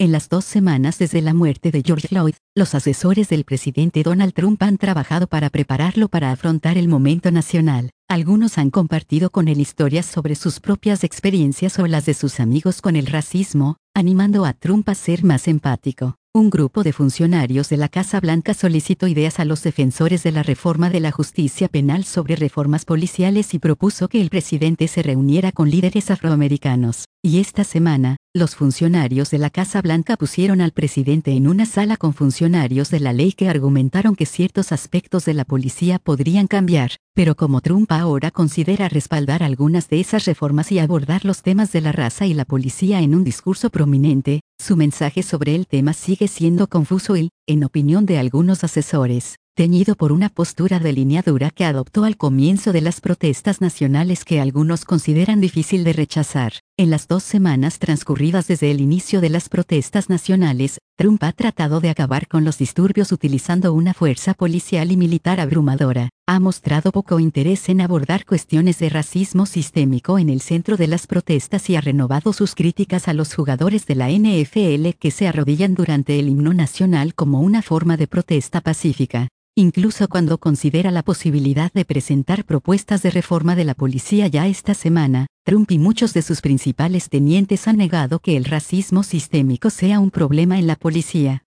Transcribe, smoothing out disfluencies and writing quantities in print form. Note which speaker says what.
Speaker 1: En las 2 semanas desde la muerte de George Floyd, los asesores del presidente Donald Trump han trabajado para prepararlo para afrontar el momento nacional. Algunos han compartido con él historias sobre sus propias experiencias o las de sus amigos con el racismo, animando a Trump a ser más empático. Un grupo de funcionarios de la Casa Blanca solicitó ideas a los defensores de la reforma de la justicia penal sobre reformas policiales y propuso que el presidente se reuniera con líderes afroamericanos. Y esta semana, los funcionarios de la Casa Blanca pusieron al presidente en una sala con funcionarios de la ley que argumentaron que ciertos aspectos de la policía podrían cambiar, pero como Trump ahora considera respaldar algunas de esas reformas y abordar los temas de la raza y la policía en un discurso prominente, su mensaje sobre el tema sigue siendo confuso y, en opinión de algunos asesores, teñido por una postura de línea dura que adoptó al comienzo de las protestas nacionales que algunos consideran difícil de rechazar. En las 2 semanas transcurridas desde el inicio de las protestas nacionales, Trump ha tratado de acabar con los disturbios utilizando una fuerza policial y militar abrumadora. Ha mostrado poco interés en abordar cuestiones de racismo sistémico en el centro de las protestas y ha renovado sus críticas a los jugadores de la NFL que se arrodillan durante el himno nacional como una forma de protesta pacífica. Incluso cuando considera la posibilidad de presentar propuestas de reforma de la policía ya esta semana, Trump y muchos de sus principales tenientes han negado que el racismo sistémico sea un problema en la policía.